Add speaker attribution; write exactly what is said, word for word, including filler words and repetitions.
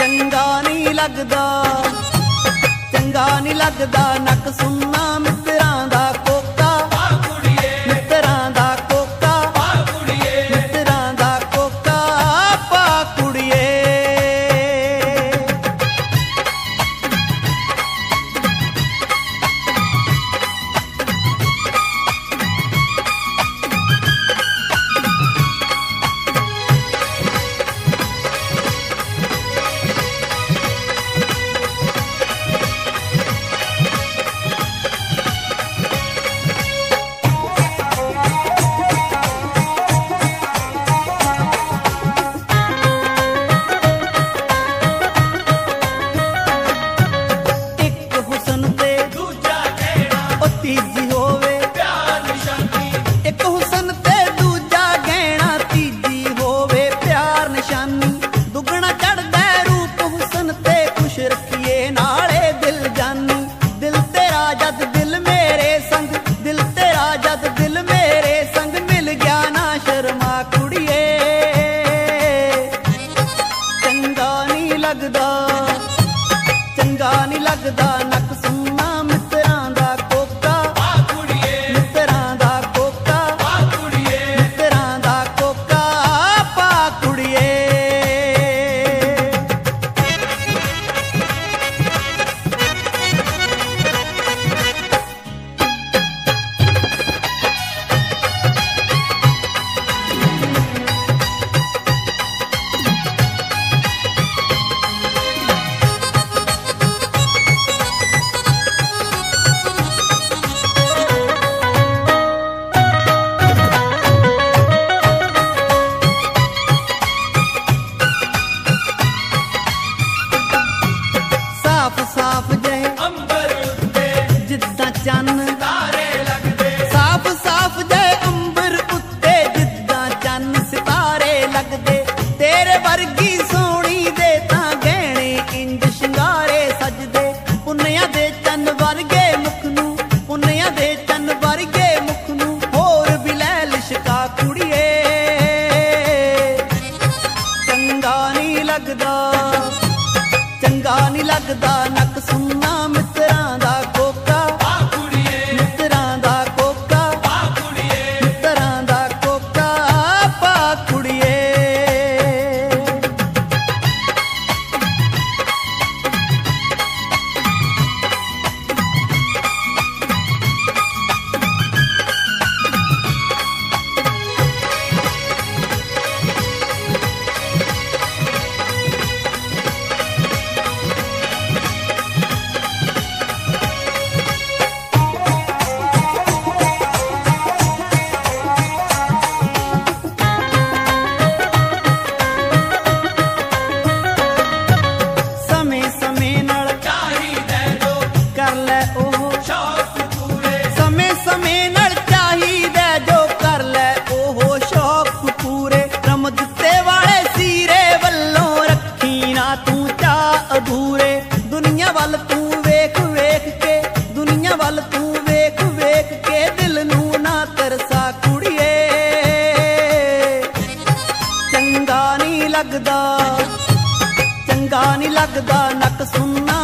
Speaker 1: ਚੰਗਾ ਨਹੀਂ ਲੱਗਦਾ, ਚੰਗਾ ਨਹੀਂ ਲੱਗਦਾ ਨੱਕ ਸੁਣਨਾ ਮਿੱਤਰਾਂ ਦਾ ਕੋਕਾ, ਮਿੱਤਰਾਂ ਦਾ ਕੋਕਾ, ਮਿੱਤਰਾਂ ਦਾ ਕੋਕਾ ਪਾ ਕੁੜੀਏ। ਤੀਜੀ ਹੋਵੇ ਪਿਆਰ ਨਿਸ਼ਾਨੀ, ਇੱਕ ਹੁਸਨ ਤੇ ਦੂਜਾ ਗਹਿਣਾ, ਤੀਜੀ ਹੋਵੇ ਪਿਆਰ ਨਿਸ਼ਾਨੀ। ਦੁੱਗਣਾ ਚੜਦਾ ਰੂਪ ਹੁਸਨ ਤੇ ਖੁਸ਼ ਰੱਖੀਏ ਨਾਲੇ ਦਿਲ ਜਾਨੀ। ਦਿਲ ਤੇਰਾ ਜਦ ਦਿਲ ਮੇਰੇ ਸੰਗ, ਦਿਲ ਤੇਰਾ ਜਦ ਦਿਲ ਮੇਰੇ ਸੰਗ ਮਿਲ ਗਿਆ ਨਾ ਸ਼ਰਮਾ ਕੁੜੀਏ। ਚੰਗਾ ਨਹੀਂ ਲੱਗਦਾ, ਚੰਗਾ ਨਹੀਂ ਲੱਗਦਾ ਨੱਕ ਸੁਣਨਾ ਮਿੱਤਰਾਂ ਦਾ ਸਾਫ ਜਿਹੇ ਅੰਬਰ ਉੱਤੇ ਜਿੱਦਾਂ ਚੰਨ ਤਾਰੇ ਲੱਗਦੇ, ਸਾਫ ਸਾਫ ਜਿਹੇ ਅੰਬਰ ਉੱਤੇ ਜਿੱਦਾਂ ਚੰਨ ਸਿਤਾਰੇ ਲੱਗਦੇ। ਤੇਰੇ ਵਰਗੀ ਸੋਹਣੀ ਦੇ ਤਾਂ ਗਹਿਣੇ ਇੰਜ ਸ਼ਿੰਗਾਰੇ ਸਜਦੇ। ਪੁੰਨਿਆਂ ਦੇ ਚੰਨ ਵਰਗੇ ਮੁਖ ਨੂੰ, ਪੁੰਨਿਆਂ ਦੇ ਚੰਨ ਵਰਗੇ ਮੁਖ ਨੂੰ ਹੋਰ ਵੀ ਲੈ ਲਿਸ਼ਕਾ ਕੁੜੀਏ। ਚੰਗਾ ਨਹੀਂ ਲੱਗਦਾ, ਚੰਗਾ ਨਹੀਂ ਲੱਗਦਾ ਨੱਕ ਸੁਣਨਾ ਮਿੱਤਰਾਂ ਦਾ ਕੋਕਾ, ਮਿੱਤਰਾਂ ਦਾ ਕੋਕਾ, ਮਿੱਤਰਾਂ ਦਾ ਕੋਕਾ ਪਾ ਕੁੜੀਏ। ਅਧੂਰੇ ਦੁਨੀਆ ਵੱਲ ਤੂੰ ਵੇਖ ਵੇਖ ਕੇ, ਦੁਨੀਆ ਵੱਲ ਤੂੰ ਵੇਖ ਵੇਖ ਕੇ ਦਿਲ ਨੂੰ ਨਾ ਤਰਸਾ ਕੁੜੀਏ। ਚੰਗਾ ਨਹੀਂ ਲੱਗਦਾ, ਚੰਗਾ ਨਹੀਂ ਲੱਗਦਾ ਨੱਕ ਸੁਣਨਾ